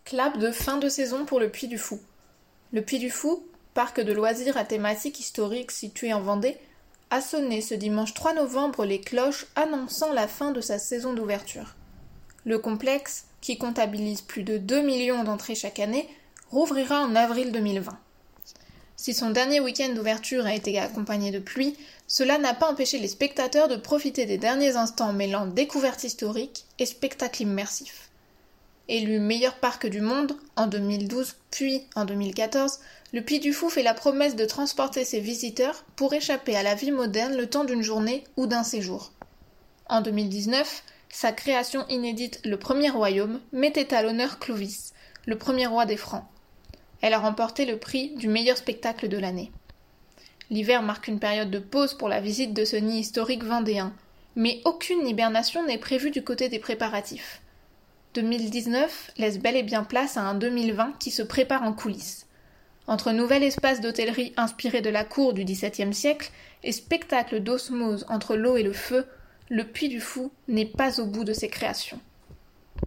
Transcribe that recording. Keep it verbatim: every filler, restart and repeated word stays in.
Clap de fin de saison pour le Puy du Fou. Le Puy du Fou, parc de loisirs à thématique historique situé en Vendée, a sonné ce dimanche trois novembre les cloches annonçant la fin de sa saison d'ouverture. Le complexe, qui comptabilise plus de deux millions d'entrées chaque année, rouvrira en avril deux mille vingt. Si son dernier week-end d'ouverture a été accompagné de pluie, cela n'a pas empêché les spectateurs de profiter des derniers instants mêlant découverte historique et spectacle immersif. Élu meilleur parc du monde en deux mille douze puis en deux mille quatorze, le Puy du Fou fait la promesse de transporter ses visiteurs pour échapper à la vie moderne le temps d'une journée ou d'un séjour. En deux mille dix-neuf, sa création inédite Le Premier Royaume mettait à l'honneur Clovis, le premier roi des Francs. Elle a remporté le prix du meilleur spectacle de l'année. L'hiver marque une période de pause pour la visite de ce nid historique vendéen, mais aucune hibernation n'est prévue du côté des préparatifs. deux mille dix-neuf laisse bel et bien place à un deux mille vingt qui se prépare en coulisses. Entre nouvel espace d'hôtellerie inspiré de la cour du dix-septième siècle et spectacle d'osmose entre l'eau et le feu, le Puy du Fou n'est pas au bout de ses créations.